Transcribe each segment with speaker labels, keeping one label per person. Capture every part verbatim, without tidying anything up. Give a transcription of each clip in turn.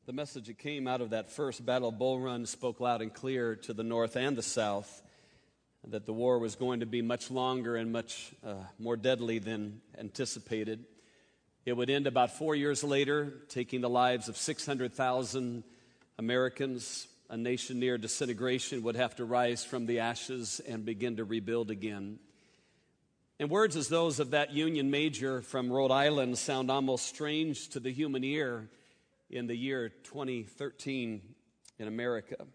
Speaker 1: The message that came out of that first Battle of Bull Run spoke loud and clear to the North and the South that the war was going to be much longer and much uh, more deadly than anticipated. It would end about four years later, taking the lives of six hundred thousand Americans. A nation near disintegration would have to rise from the ashes and begin to rebuild again. And words as those of that Union major from Rhode Island sound almost strange to the human ear in the year twenty thirteen in America.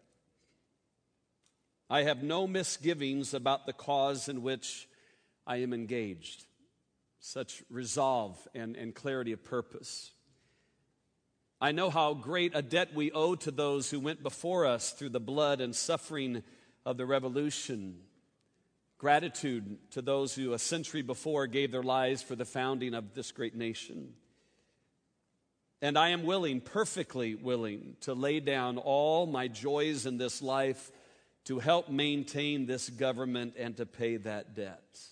Speaker 1: I have no misgivings about the cause in which I am engaged. Such resolve and, and clarity of purpose. I know how great a debt we owe to those who went before us through the blood and suffering of the Revolution. Gratitude to those who a century before gave their lives for the founding of this great nation. And I am willing, perfectly willing, to lay down all my joys in this life to help maintain this government and to pay that debt.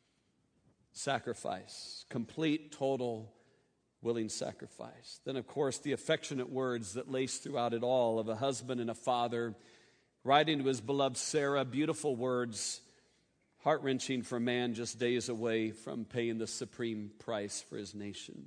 Speaker 1: Sacrifice, complete, total, willing sacrifice. Then, of course, the affectionate words that lace throughout it all of a husband and a father writing to his beloved Sarah, beautiful words, heart-wrenching for a man just days away from paying the supreme price for his nation.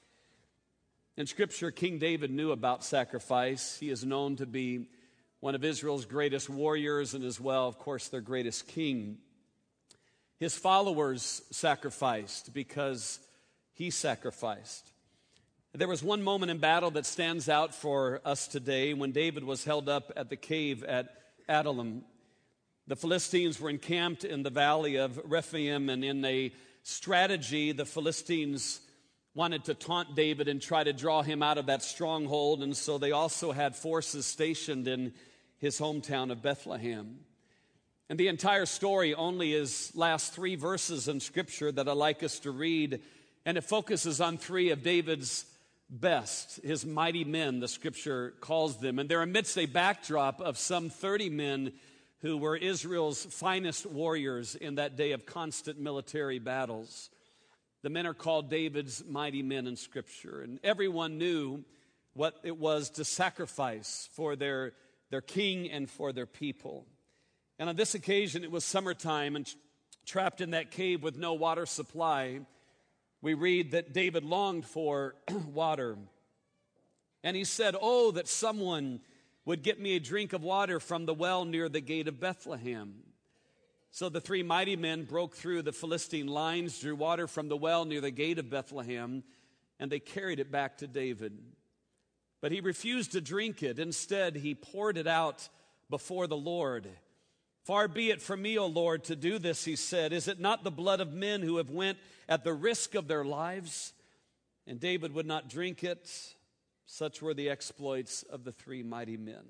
Speaker 1: In Scripture, King David knew about sacrifice. He is known to be one of Israel's greatest warriors and as well, of course, their greatest king. His followers sacrificed because he sacrificed. There was one moment in battle that stands out for us today when David was held up at the cave at Adullam. The Philistines were encamped in the valley of Rephaim, and in a strategy, the Philistines wanted to taunt David and try to draw him out of that stronghold, and so they also had forces stationed in his hometown of Bethlehem. And the entire story only is last three verses in Scripture that I'd like us to read, and it focuses on three of David's best, his mighty men, the Scripture calls them. And they're amidst a backdrop of some thirty men who were Israel's finest warriors in that day of constant military battles. The men are called David's mighty men in Scripture, and everyone knew what it was to sacrifice for their, their king and for their people. And on this occasion, it was summertime, and trapped in that cave with no water supply, we read that David longed for water. And he said, "Oh, that someone would get me a drink of water from the well near the gate of Bethlehem." So the three mighty men broke through the Philistine lines, drew water from the well near the gate of Bethlehem, and they carried it back to David. But he refused to drink it. Instead, he poured it out before the Lord. "Far be it from me, O Lord, to do this," he said. "Is it not the blood of men who have went at the risk of their lives?" And David would not drink it. Such were the exploits of the three mighty men.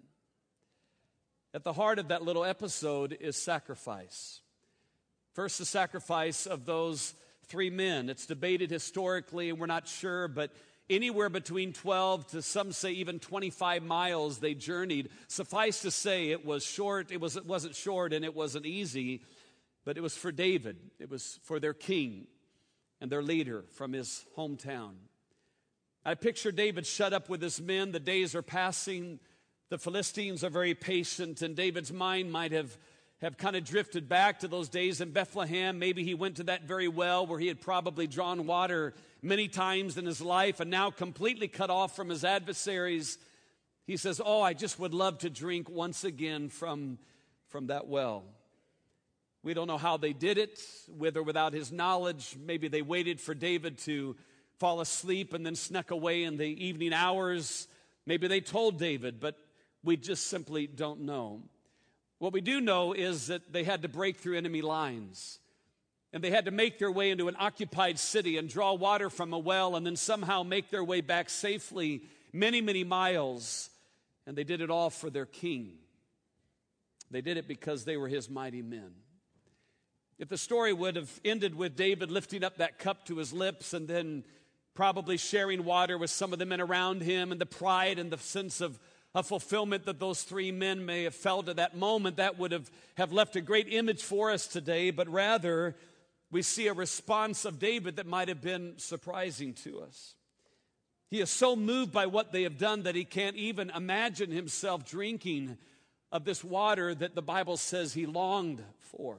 Speaker 1: At the heart of that little episode is sacrifice. First, the sacrifice of those three men. It's debated historically, and we're not sure, but anywhere between twelve to some say even twenty-five miles they journeyed. Suffice to say, it was short. It, was, it wasn't short and it wasn't easy, but it was for David. It was for their king and their leader from his hometown. I picture David shut up with his men. The days are passing. The Philistines are very patient, and David's mind might have, have kind of drifted back to those days in Bethlehem. Maybe he went to that very well where he had probably drawn water many times in his life, and now completely cut off from his adversaries. He says, "Oh, I just would love to drink once again from, from that well." We don't know how they did it, with or without his knowledge. Maybe they waited for David to fall asleep and then snuck away in the evening hours. Maybe they told David, but we just simply don't know. What we do know is that they had to break through enemy lines, and they had to make their way into an occupied city and draw water from a well and then somehow make their way back safely many, many miles. And they did it all for their king. They did it because they were his mighty men. If the story would have ended with David lifting up that cup to his lips and then probably sharing water with some of the men around him, and the pride and the sense of, of fulfillment that those three men may have felt at that moment, that would have, have left a great image for us today. But rather, we see a response of David that might have been surprising to us. He He is so moved by what they have done that he can't even imagine himself drinking of this water that the Bible says he longed for.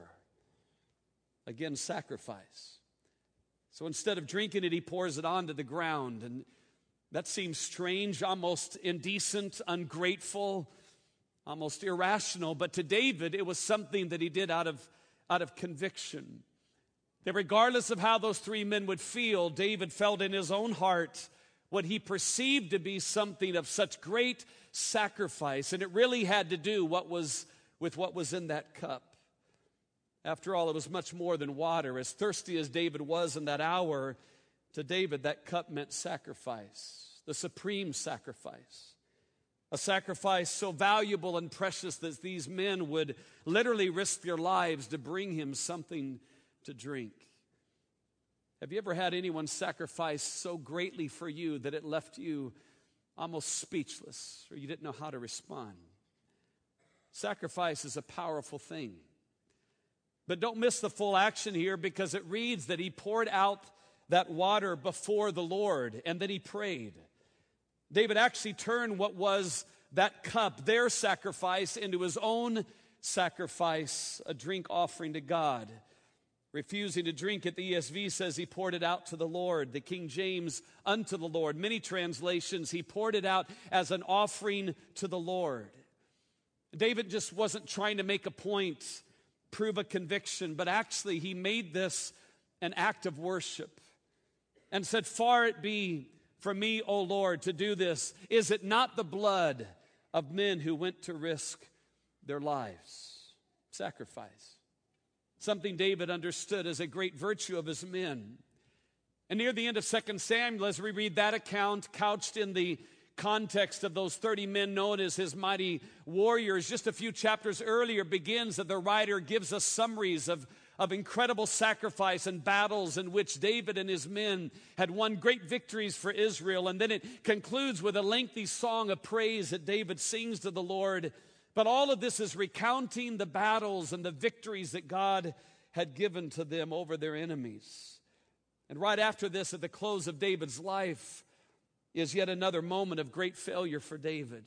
Speaker 1: Again, sacrifice. So instead of drinking it, he pours it onto the ground. And that seems strange, almost indecent, ungrateful, almost irrational. But to David, it was something that he did out of, out of conviction. That regardless of how those three men would feel, David felt in his own heart what he perceived to be something of such great sacrifice. And it really had to do what was with what was in that cup. After all, it was much more than water. As thirsty as David was in that hour, to David, that cup meant sacrifice, the supreme sacrifice. A sacrifice so valuable and precious that these men would literally risk their lives to bring him something to drink. Have you ever had anyone sacrifice so greatly for you that it left you almost speechless, or you didn't know how to respond? Sacrifice is a powerful thing. But don't miss the full action here, because it reads that he poured out that water before the Lord, and then he prayed. David actually turned what was that cup, their sacrifice, into his own sacrifice, a drink offering to God. Refusing to drink it, the E S V says he poured it out to the Lord. The King James, unto the Lord. Many translations, he poured it out as an offering to the Lord. David just wasn't trying to make a point, prove a conviction, but actually he made this an act of worship and said, far it be from me, O Lord, to do this. Is it not the blood of men who went to risk their lives? Sacrifice. Something David understood as a great virtue of his men. And near the end of Second Samuel, as we read that account, couched in the context of those thirty men known as his mighty warriors, just a few chapters earlier begins that the writer gives us summaries of, of incredible sacrifice and battles in which David and his men had won great victories for Israel. And then it concludes with a lengthy song of praise that David sings to the Lord. But all of this is recounting the battles and the victories that God had given to them over their enemies. And right after this, at the close of David's life, is yet another moment of great failure for David.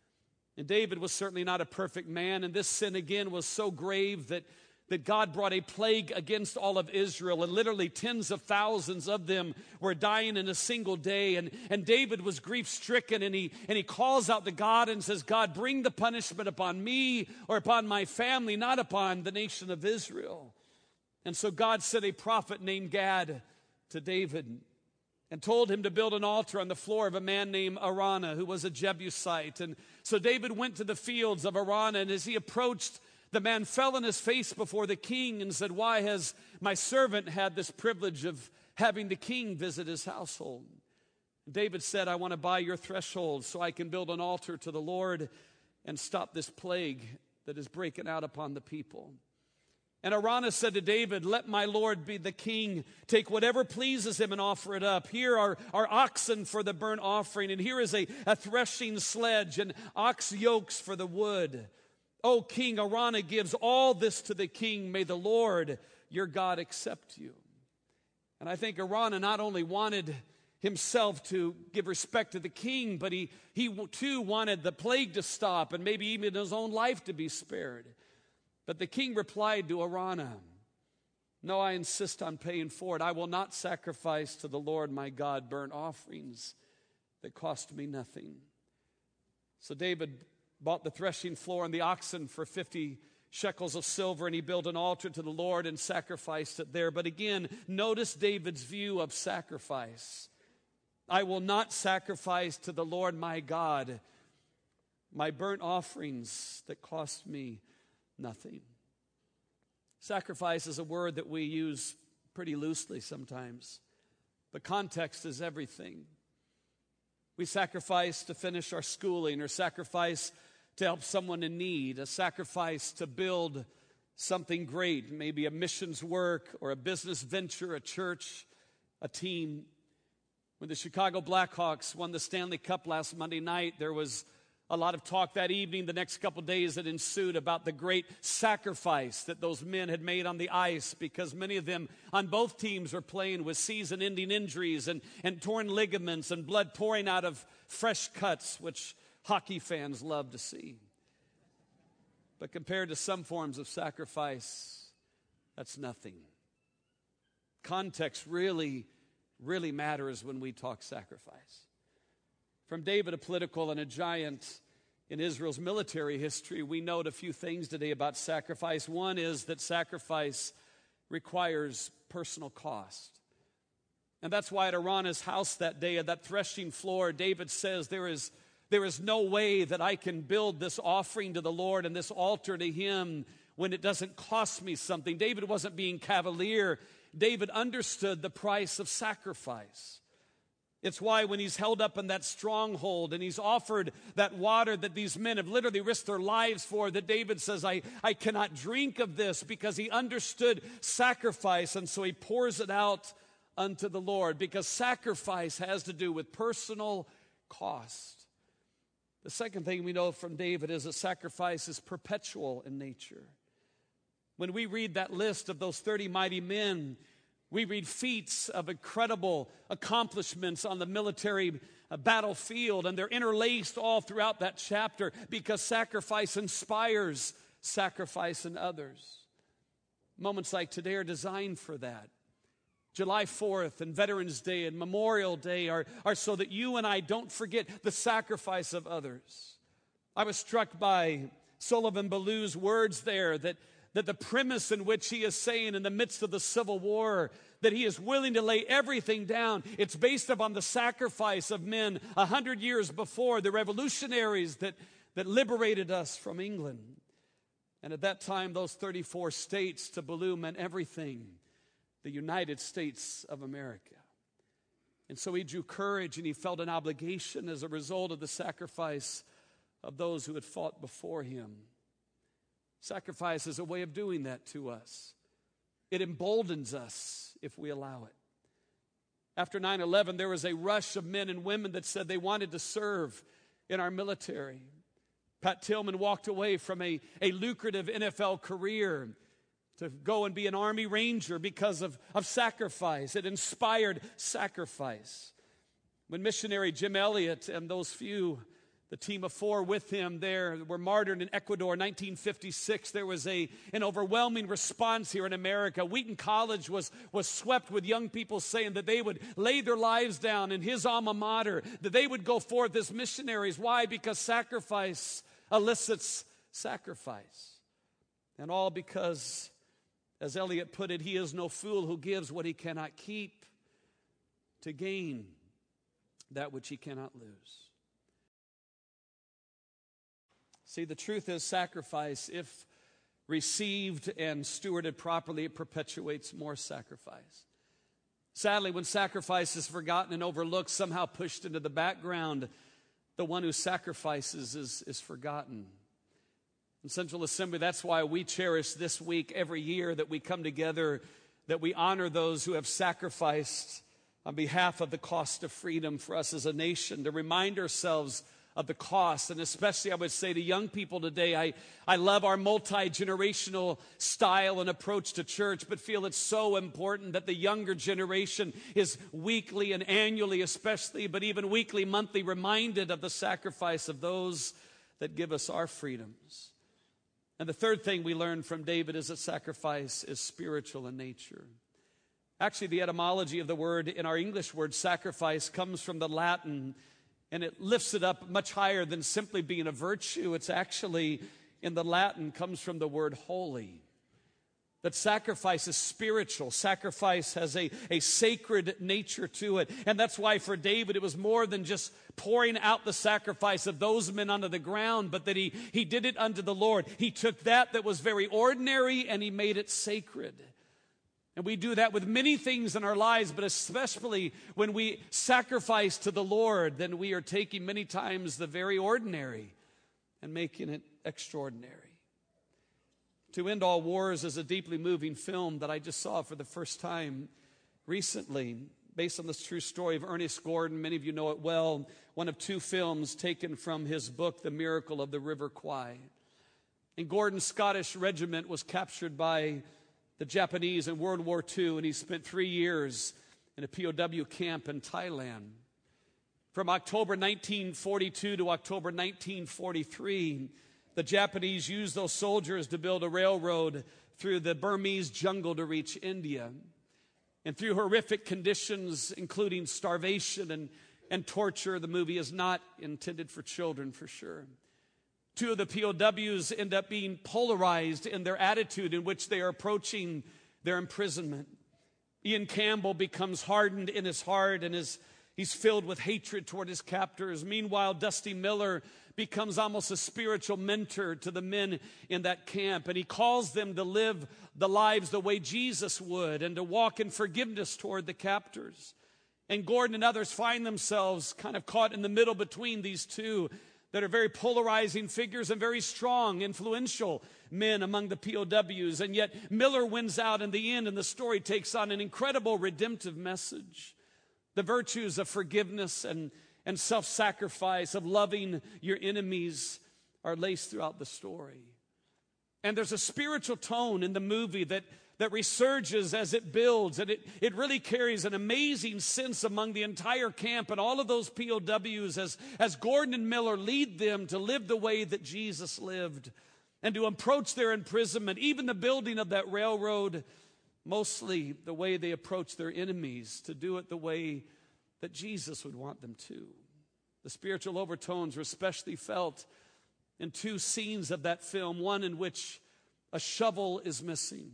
Speaker 1: And David was certainly not a perfect man, and this sin again was so grave that, that God brought a plague against all of Israel, and literally tens of thousands of them were dying in a single day. And, and David was grief-stricken, and he, and he calls out to God and says, God, bring the punishment upon me or upon my family, not upon the nation of Israel. And so God sent a prophet named Gad to David and told him to build an altar on the floor of a man named Araunah, who was a Jebusite. And so David went to the fields of Araunah, and as he approached, the man fell on his face before the king and said, why has my servant had this privilege of having the king visit his household? David said, I want to buy your threshold so I can build an altar to the Lord and stop this plague that is breaking out upon the people. And Araunah said to David, let my Lord be the king take whatever pleases him and offer it up. Here are, are oxen for the burnt offering, and here is a, a threshing sledge and ox yokes for the wood. O king, Araunah gives all this to the king. May the Lord your God accept you. And I think Araunah not only wanted himself to give respect to the king, but he, he too wanted the plague to stop and maybe even his own life to be spared. But the king replied to Araunah, no, I insist on paying for it. I will not sacrifice to the Lord my God burnt offerings that cost me nothing. So David bought the threshing floor and the oxen for fifty shekels of silver, and he built an altar to the Lord and sacrificed it there. But again, notice David's view of sacrifice. I will not sacrifice to the Lord my God my burnt offerings that cost me nothing. Sacrifice is a word that we use pretty loosely sometimes, but context is everything. We sacrifice to finish our schooling, or sacrifice to help someone in need, a sacrifice to build something great, maybe a missions work or a business venture, a church, a team. When the Chicago Blackhawks won the Stanley Cup last Monday night, there was A lot of talk that evening, the next couple days that ensued, about the great sacrifice that those men had made on the ice, because many of them on both teams were playing with season-ending injuries and, and torn ligaments and blood pouring out of fresh cuts, which hockey fans love to see. But compared to some forms of sacrifice, that's nothing. Context really, really matters when we talk sacrifice. From David, a political and a giant in Israel's military history, we note a few things today about sacrifice. One is that sacrifice requires personal cost. And that's why at Araunah's house that day, at that threshing floor, David says, there is, there is no way that I can build this offering to the Lord and this altar to Him when it doesn't cost me something. David wasn't being cavalier. David understood the price of sacrifice. It's why when he's held up in that stronghold and he's offered that water that these men have literally risked their lives for, that David says, I, I cannot drink of this, because he understood sacrifice, and so he pours it out unto the Lord, because sacrifice has to do with personal cost. The second thing we know from David is that sacrifice is perpetual in nature. When we read that list of those thirty mighty men, we read feats of incredible accomplishments on the military battlefield, and they're interlaced all throughout that chapter, because sacrifice inspires sacrifice in others. Moments like today are designed for that. July fourth and Veterans Day and Memorial Day are, are so that you and I don't forget the sacrifice of others. I was struck by Sullivan Ballew's words there, that that the premise in which he is saying in the midst of the Civil War that he is willing to lay everything down, it's based upon the sacrifice of men a hundred years before, the revolutionaries that, that liberated us from England. And at that time, those thirty-four states to Ballew meant everything, the United States of America. And so he drew courage, and he felt an obligation as a result of the sacrifice of those who had fought before him. Sacrifice is a way of doing that to us. It emboldens us if we allow it. After nine eleven, there was a rush of men and women that said they wanted to serve in our military. Pat Tillman walked away from a, a lucrative N F L career to go and be an Army Ranger because of, of sacrifice. It inspired sacrifice. When missionary Jim Elliot and those few, the team of four with him there, were martyred in Ecuador in nineteen fifty-six. There was a, an overwhelming response here in America. Wheaton College was, was swept with young people saying that they would lay their lives down in his alma mater, that they would go forth as missionaries. Why? Because sacrifice elicits sacrifice. And all because, as Eliot put it, he is no fool who gives what he cannot keep to gain that which he cannot lose. See, the truth is, sacrifice, if received and stewarded properly, it perpetuates more sacrifice. Sadly, when sacrifice is forgotten and overlooked, somehow pushed into the background, the one who sacrifices is, is forgotten. In Central Assembly, that's why we cherish this week every year that we come together, that we honor those who have sacrificed on behalf of the cost of freedom for us as a nation, to remind ourselves of the cost. And especially, I would say to young people today, I, I love our multi-generational style and approach to church, but feel it's so important that the younger generation is weekly and annually especially, but even weekly, monthly, reminded of the sacrifice of those that give us our freedoms. And the third thing we learn from David is that sacrifice is spiritual in nature. Actually, the etymology of the word in our English word sacrifice comes from the Latin, and it lifts it up much higher than simply being a virtue. It's actually, in the Latin, comes from the word holy. That sacrifice is spiritual. Sacrifice has a, a sacred nature to it. And that's why for David, it was more than just pouring out the sacrifice of those men onto the ground, but that he, he did it unto the Lord. He took that that was very ordinary and he made it sacred. And we do that with many things in our lives, but especially when we sacrifice to the Lord, then we are taking many times the very ordinary and making it extraordinary. To End All Wars is a deeply moving film that I just saw for the first time recently. based on this true story of Ernest Gordon. Many of you know it well. One of two films taken from his book, The Miracle of the River Kwai. And Gordon's Scottish regiment was captured by the Japanese in World War Two, and he spent three years in a P O W camp in Thailand. From October nineteen forty-two to October nineteen forty-three, the Japanese used those soldiers to build a railroad through the Burmese jungle to reach India. And through horrific conditions, including starvation and, and torture, the movie is not intended for children for sure. Two of the P O Ws end up being polarized in their attitude in which they are approaching their imprisonment. Ian Campbell becomes hardened in his heart and is he's filled with hatred toward his captors. Meanwhile, Dusty Miller becomes almost a spiritual mentor to the men in that camp, and he calls them to live the lives the way Jesus would and to walk in forgiveness toward the captors. And Gordon and others find themselves kind of caught in the middle between these two that are very polarizing figures and very strong, influential men among the P O Ws. And yet Miller wins out in the end, and the story takes on an incredible redemptive message. The virtues of forgiveness and, and self-sacrifice, of loving your enemies, are laced throughout the story. And there's a spiritual tone in the movie that, that resurges as it builds, and it, it really carries an amazing sense among the entire camp and all of those P O Ws as, as Gordon and Miller lead them to live the way that Jesus lived and to approach their imprisonment, even the building of that railroad, mostly the way they approach their enemies, to do it the way that Jesus would want them to. The spiritual overtones were especially felt in two scenes of that film, one in which a shovel is missing.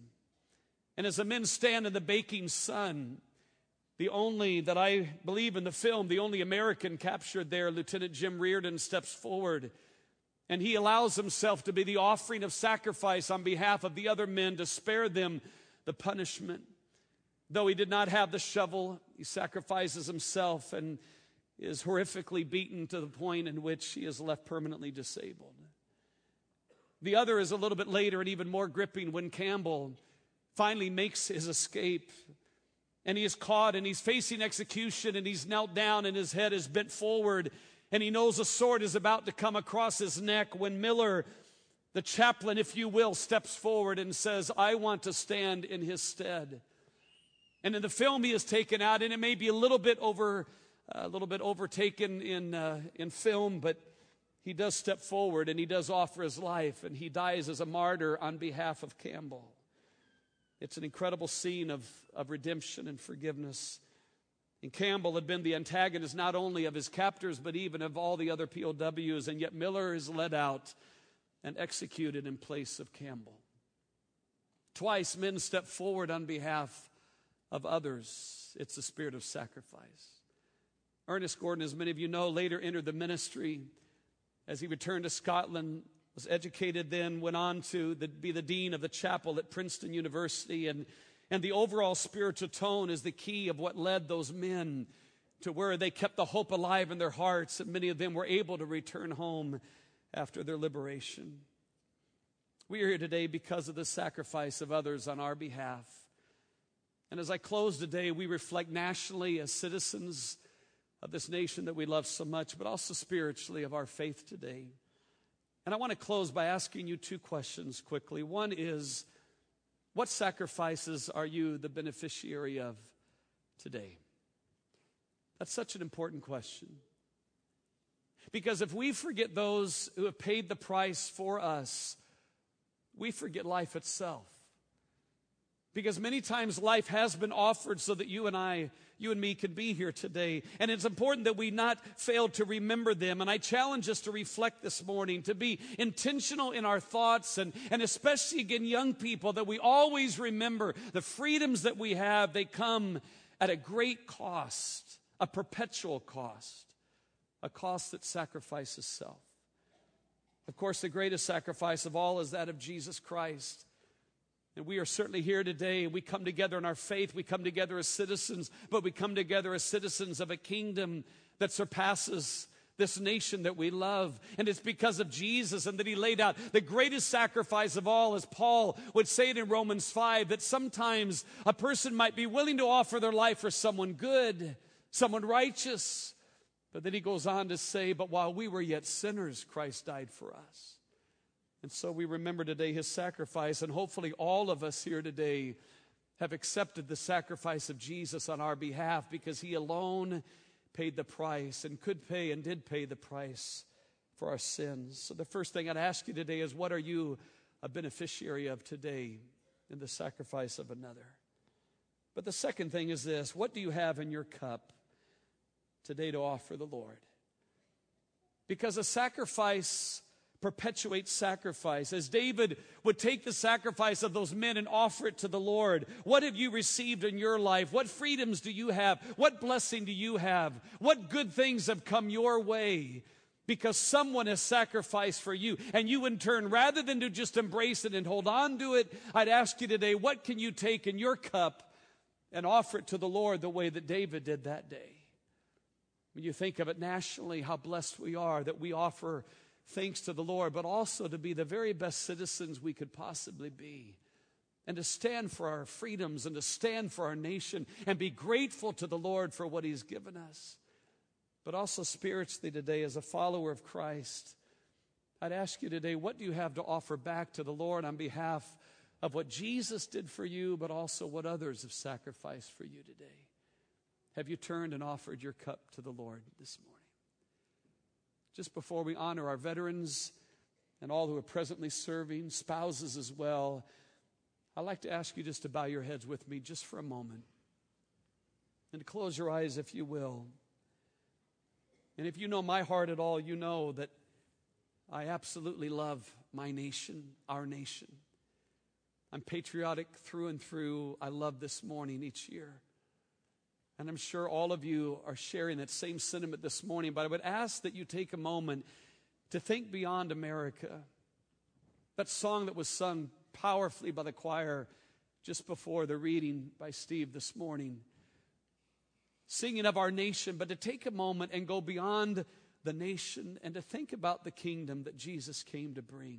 Speaker 1: And as the men stand in the baking sun, the only, that I believe in the film, the only American captured there, Lieutenant Jim Reardon, steps forward, and he allows himself to be the offering of sacrifice on behalf of the other men to spare them the punishment. Though he did not have the shovel, he sacrifices himself and is horrifically beaten to the point in which he is left permanently disabled. The other is a little bit later and even more gripping when Campbell finally makes his escape, and he is caught and he's facing execution, and he's knelt down and his head is bent forward, and he knows a sword is about to come across his neck when Miller, the chaplain, if you will, steps forward and says, "I want to stand in his stead." And in the film, he is taken out, and it may be a little bit over, a little bit overtaken in uh, in film, but he does step forward and he does offer his life, and he dies as a martyr on behalf of Campbell. It's an incredible scene of, of redemption and forgiveness. And Campbell had been the antagonist not only of his captors, but even of all the other P O Ws, and yet Miller is led out and executed in place of Campbell. Twice men step forward on behalf of others. It's the spirit of sacrifice. Ernest Gordon, as many of you know, later entered the ministry as he returned to Scotland, was educated then, went on to the, be the dean of the chapel at Princeton University, and, and the overall spiritual tone is the key of what led those men to where they kept the hope alive in their hearts, and many of them were able to return home after their liberation. We are here today because of the sacrifice of others on our behalf. And as I close today, we reflect nationally as citizens of this nation that we love so much, but also spiritually of our faith today. And I want to close by asking you two questions quickly. One is, what sacrifices are you the beneficiary of today? That's such an important question. Because if we forget those who have paid the price for us, we forget life itself. Because many times life has been offered so that you and I, you and me can be here today. And it's important that we not fail to remember them. And I challenge us to reflect this morning, to be intentional in our thoughts, and, and especially again, young people, that we always remember the freedoms that we have. They come at a great cost, a perpetual cost, a cost that sacrifices self. Of course, the greatest sacrifice of all is that of Jesus Christ. And we are certainly here today. We come together in our faith. We come together as citizens, but we come together as citizens of a kingdom that surpasses this nation that we love. And it's because of Jesus and that he laid out the greatest sacrifice of all, as Paul would say it in Romans five, that sometimes a person might be willing to offer their life for someone good, someone righteous. But then he goes on to say, but while we were yet sinners, Christ died for us. And so we remember today his sacrifice, and hopefully all of us here today have accepted the sacrifice of Jesus on our behalf, because he alone paid the price and could pay and did pay the price for our sins. So the first thing I'd ask you today is, what are you a beneficiary of today in the sacrifice of another? But the second thing is this: what do you have in your cup today to offer the Lord? Because a sacrifice perpetuates sacrifice. As David would take the sacrifice of those men and offer it to the Lord, what have you received in your life? What freedoms do you have? What blessing do you have? What good things have come your way because someone has sacrificed for you? And you in turn, rather than to just embrace it and hold on to it, I'd ask you today, what can you take in your cup and offer it to the Lord the way that David did that day? When you think of it nationally, how blessed we are that we offer thanks to the Lord, but also to be the very best citizens we could possibly be, and to stand for our freedoms and to stand for our nation and be grateful to the Lord for what he's given us. But also spiritually today, as a follower of Christ, I'd ask you today, what do you have to offer back to the Lord on behalf of what Jesus did for you, but also what others have sacrificed for you today? Have you turned and offered your cup to the Lord this morning? Just before we honor our veterans and all who are presently serving, spouses as well, I'd like to ask you just to bow your heads with me just for a moment and to close your eyes if you will. And if you know my heart at all, you know that I absolutely love my nation, our nation. I'm patriotic through and through. I love this morning each year. And I'm sure all of you are sharing that same sentiment this morning. But I would ask that you take a moment to think beyond America. That song that was sung powerfully by the choir just before the reading by Steve this morning, singing of our nation, but to take a moment and go beyond the nation and to think about the kingdom that Jesus came to bring.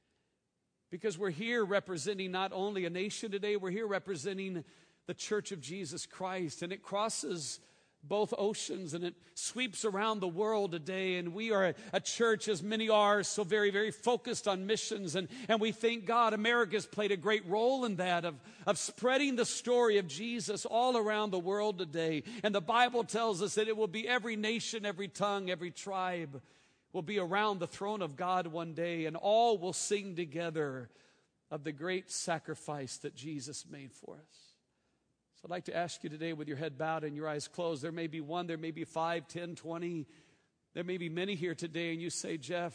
Speaker 1: Because we're here representing not only a nation today, we're here representing the Church of Jesus Christ, and it crosses both oceans and it sweeps around the world today. And we are a, a church, as many are, so very, very focused on missions. And, and we thank God America's played a great role in that, of, of spreading the story of Jesus all around the world today. And the Bible tells us that it will be every nation, every tongue, every tribe will be around the throne of God one day, and all will sing together of the great sacrifice that Jesus made for us. I'd like to ask you today, with your head bowed and your eyes closed, there may be one, there may be five, ten, twenty, there may be many here today, and you say, Jeff,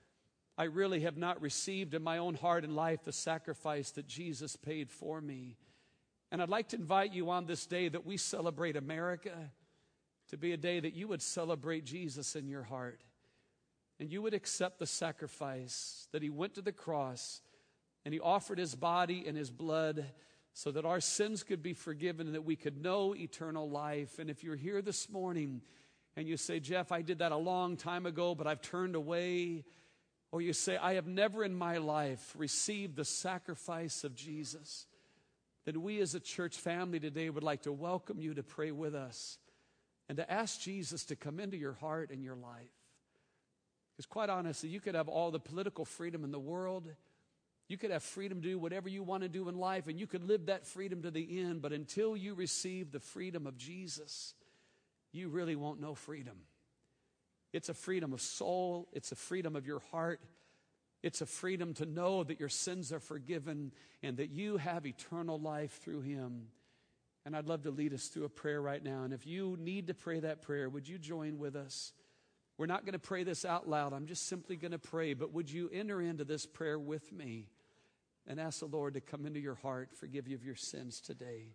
Speaker 1: I really have not received in my own heart and life the sacrifice that Jesus paid for me. And I'd like to invite you on this day that we celebrate America to be a day that you would celebrate Jesus in your heart, and you would accept the sacrifice that he went to the cross and he offered his body and his blood so that our sins could be forgiven and that we could know eternal life. And if you're here this morning and you say, Jeff, I did that a long time ago, but I've turned away, or you say, I have never in my life received the sacrifice of Jesus, then we as a church family today would like to welcome you to pray with us and to ask Jesus to come into your heart and your life. Because quite honestly, you could have all the political freedom in the world. You could have freedom to do whatever you want to do in life, and you could live that freedom to the end. But until you receive the freedom of Jesus, you really won't know freedom. It's a freedom of soul. It's a freedom of your heart. It's a freedom to know that your sins are forgiven and that you have eternal life through him. And I'd love to lead us through a prayer right now. And if you need to pray that prayer, would you join with us? We're not going to pray this out loud. I'm just simply going to pray. But would you enter into this prayer with me and ask the Lord to come into your heart, forgive you of your sins today?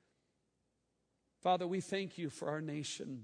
Speaker 1: Father, we thank you for our nation.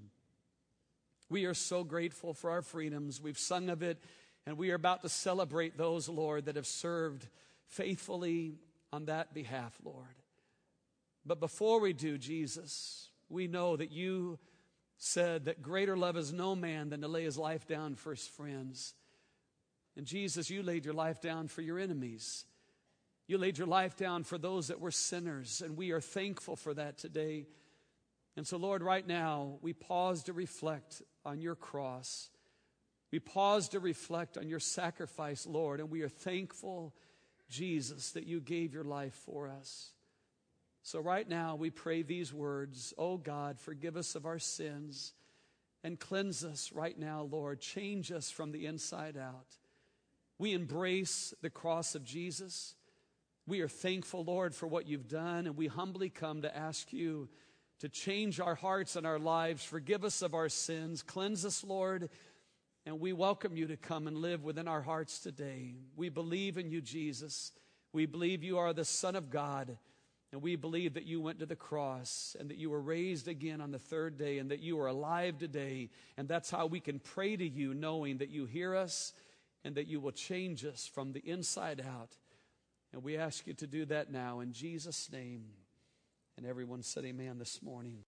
Speaker 1: We are so grateful for our freedoms. We've sung of it, and we are about to celebrate those, Lord, that have served faithfully on that behalf, Lord. But before we do, Jesus, we know that you said that greater love is no man than to lay his life down for his friends. And Jesus, you laid your life down for your enemies. You laid your life down for those that were sinners, and we are thankful for that today. And so, Lord, right now, we pause to reflect on your cross. We pause to reflect on your sacrifice, Lord, and we are thankful, Jesus, that you gave your life for us. So right now, we pray these words, oh God, forgive us of our sins and cleanse us right now, Lord. Change us from the inside out. We embrace the cross of Jesus. We are thankful, Lord, for what you've done, and we humbly come to ask you to change our hearts and our lives. Forgive us of our sins. Cleanse us, Lord, and we welcome you to come and live within our hearts today. We believe in you, Jesus. We believe you are the Son of God, and we believe that you went to the cross and that you were raised again on the third day and that you are alive today. And that's how we can pray to you, knowing that you hear us and that you will change us from the inside out. And we ask you to do that now in Jesus' name. And everyone said amen this morning.